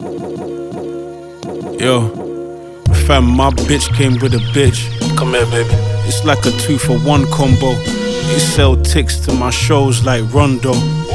Yo, fam, my bitch came with a bitch. Come here, baby. It's like a 2-for-1 combo. They sell ticks to my shows like Rondo.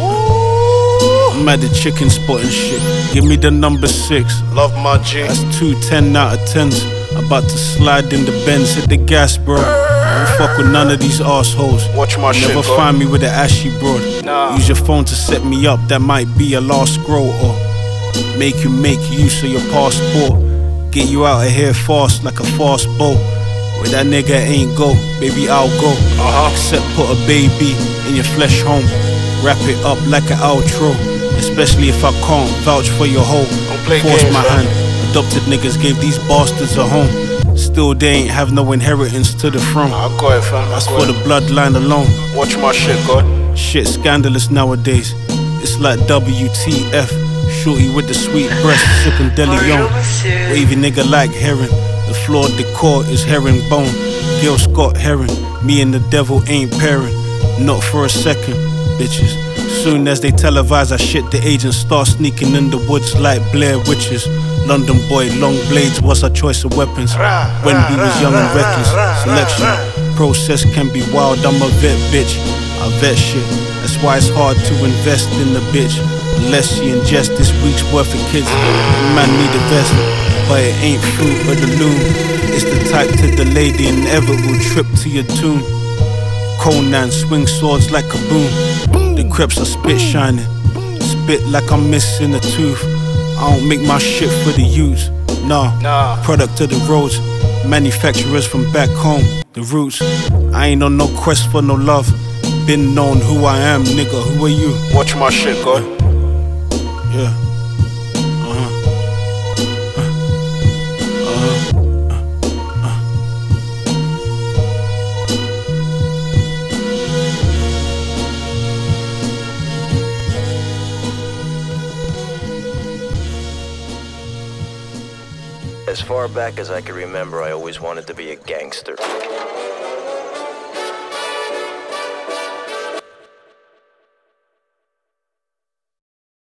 I'm at the chicken spot and shit. Give me the number 6. Love my G. That's 2 10 out of 10s. About to slide in the Benz, hit the gas, bro. I don't fuck with none of these assholes. Watch my shit, Never bro. find me with an ashy broad. Nah. Use your phone to set me up, that might be a lost scroll. Or make use of your passport. Get you out of here fast like a fast boat. Where that nigga ain't go, baby I'll go. Except put a baby in your flesh home. Wrap it up like an outro. Especially if I can't vouch for your hoe. Don't play Force games, my man. hand. Adopted niggas gave these bastards a home. Still they ain't have no inheritance to the throne. I got it, fam. That's for the bloodline alone. Watch my shit, God. Shit scandalous nowadays. It's like WTF. Shorty with the sweet breast, sipping deli young. Wavy nigga like herring. The floor decor is herringbone. Gil Scott herring. Me and the devil ain't pairing. Not for a second, bitches. Soon as they televise, I shit the agents start sneaking in the woods like Blair Witches. London boy, long blades was our choice of weapons. When we was young and reckless, selection process can be wild. I'm a vet, bitch. I vet shit. That's why it's hard to invest in the bitch. Unless you ingest this week's worth of kids. Man need a vest, but it ain't fruit but the loom. It's the type to delay the inevitable trip to your tomb. Conan swing swords like a boom. The creps are spit shining. Spit like I'm missing a tooth. I don't make my shit for the youths. Nah. Product of the roads. Manufacturers from back home. The roots. I ain't on no quest for no love. Been known who I am, nigga. Who are you? Watch my shit, God. Yeah. As far back as I can remember, I always wanted to be a gangster.